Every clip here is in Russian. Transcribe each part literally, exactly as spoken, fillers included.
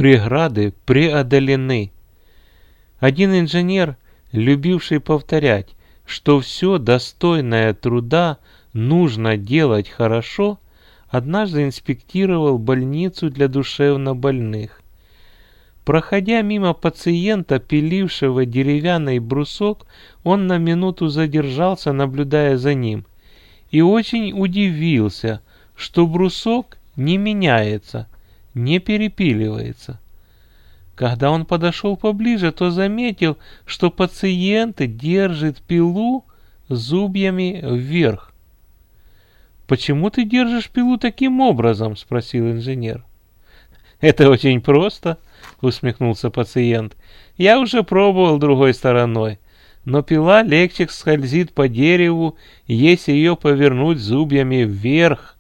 Преграды преодолены. Один инженер, любивший повторять, что все достойное труда нужно делать хорошо, однажды инспектировал больницу для душевнобольных. Проходя мимо пациента, пилившего деревянный брусок, он на минуту задержался, наблюдая за ним, и очень удивился, что брусок не меняется, не перепиливается. Когда он подошел поближе, то заметил, что пациент держит пилу зубьями вверх. «Почему ты держишь пилу таким образом?» — спросил инженер. «Это очень просто», — усмехнулся пациент. «Я уже пробовал другой стороной, но пила легче скользит по дереву, если ее повернуть зубьями вверх».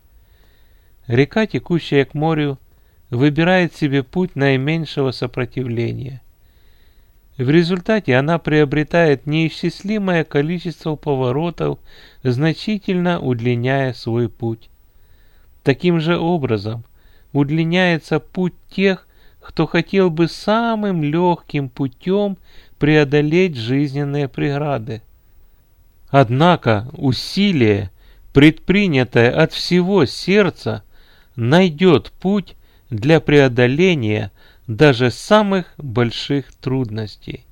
Река, текущая к морю, выбирает себе путь наименьшего сопротивления. В результате она приобретает неисчислимое количество поворотов, значительно удлиняя свой путь. Таким же образом удлиняется путь тех, кто хотел бы самым легким путем преодолеть жизненные преграды. Однако усилие, предпринятое от всего сердца, найдет путь для преодоления даже самых больших трудностей.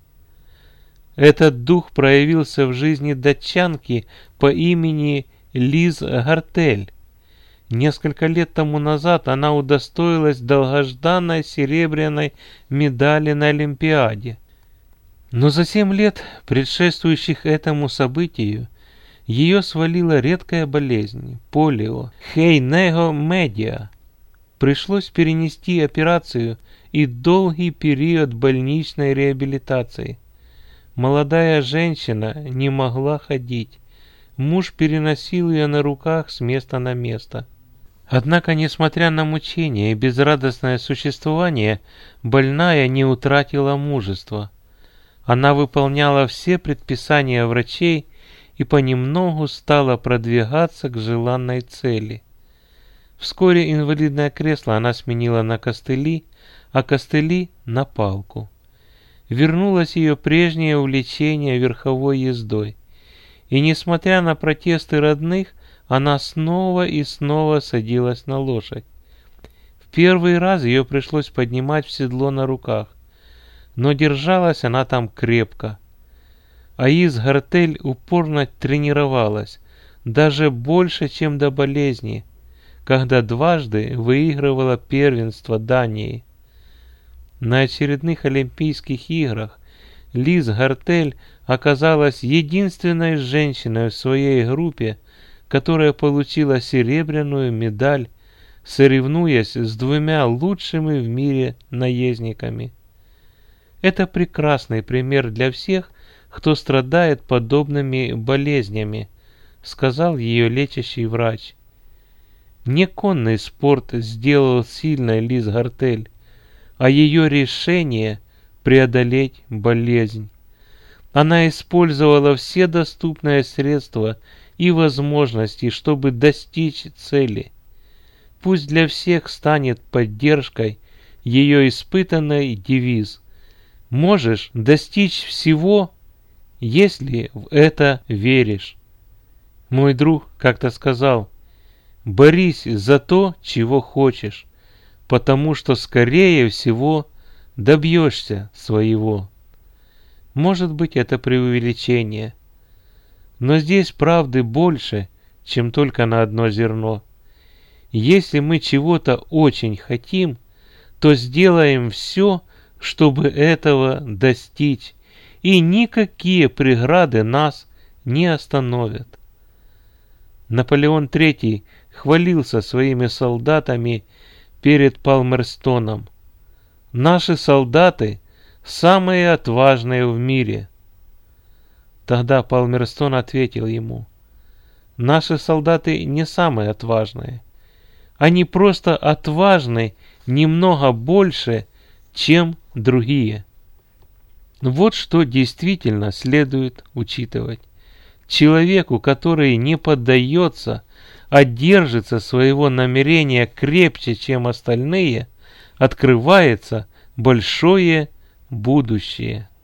Этот дух проявился в жизни датчанки по имени Лиз Гартель. Несколько лет тому назад она удостоилась долгожданной серебряной медали на Олимпиаде. Но за семь лет, предшествующих этому событию, ее свалила редкая болезнь – полио, хейнего-медиа. Пришлось перенести операцию и долгий период больничной реабилитации. Молодая женщина не могла ходить. Муж переносил ее на руках с места на место. Однако, несмотря на мучения и безрадостное существование, больная не утратила мужества. Она выполняла все предписания врачей и понемногу стала продвигаться к желанной цели. Вскоре инвалидное кресло она сменила на костыли, а костыли на палку. Вернулось ее прежнее увлечение верховой ездой. И несмотря на протесты родных, она снова и снова садилась на лошадь. В первый раз ее пришлось поднимать в седло на руках, но держалась она там крепко. А Лиз Гартель упорно тренировалась, даже больше, чем до болезни, когда дважды выигрывала первенство Дании. На очередных Олимпийских играх Лиз Гартель оказалась единственной женщиной в своей группе, которая получила серебряную медаль, соревнуясь с двумя лучшими в мире наездниками. Это прекрасный пример для всех, кто страдает подобными болезнями, сказал ее лечащий врач. Не конный спорт сделал сильной Лиз Гартель, а ее решение преодолеть болезнь. Она использовала все доступные средства и возможности, чтобы достичь цели. Пусть для всех станет поддержкой ее испытанный девиз: «Можешь достичь всего, если в это веришь». Мой друг как-то сказал: «Борись за то, чего хочешь, потому что, скорее всего, добьешься своего». Может быть, это преувеличение, но здесь правды больше, чем только на одно зерно. Если мы чего-то очень хотим, то сделаем все, чтобы этого достичь, и никакие преграды нас не остановят. Наполеон третий хвалился своими солдатами перед Палмерстоном: «Наши солдаты самые отважные в мире». Тогда Палмерстон ответил ему: «Наши солдаты не самые отважные. Они просто отважны немного больше, чем другие». Вот что действительно следует учитывать. Человеку, который не поддается, а держится своего намерения крепче, чем остальные, открывается большое будущее.